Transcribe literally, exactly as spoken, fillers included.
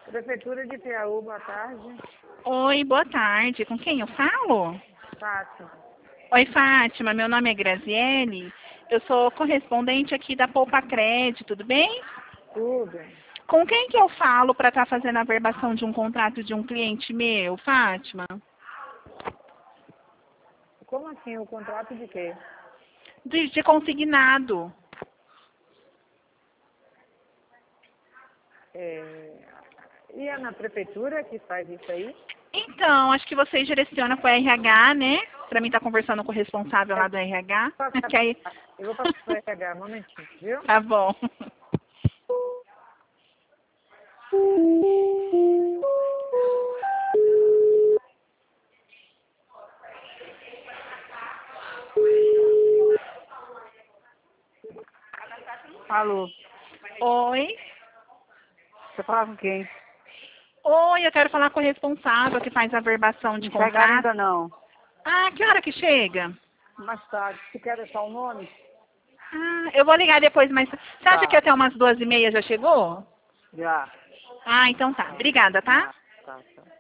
Prefeitura de Piauí, boa tarde. Oi, boa tarde. Com quem eu falo? Fátima. Oi, Fátima. Meu nome é Graziele. Eu sou correspondente aqui da Poupa Crédito, tudo bem? Tudo. Com quem que eu falo para estar fazendo a verbação de um contrato de um cliente meu, Fátima? Como assim? O contrato de quê? De, de consignado. É... E é na prefeitura que faz isso aí? Então, acho que você direciona para o R H, né? Para mim estar conversando com o responsável lá do R H. Que aí... Eu vou passar para o R H, um momentinho, viu? Tá bom. Alô, Oi. você fala com quem? Oi, eu quero falar com o responsável que faz a verbação de Não chegaram contrato. ainda não. Ah, que hora que chega? Mais tarde. Você quer deixar o nome? Ah, eu vou ligar depois, mas você acha que Tá, até umas duas e meia já chegou? já. Ah, então tá. Obrigada, tá? Ah, tá, tá.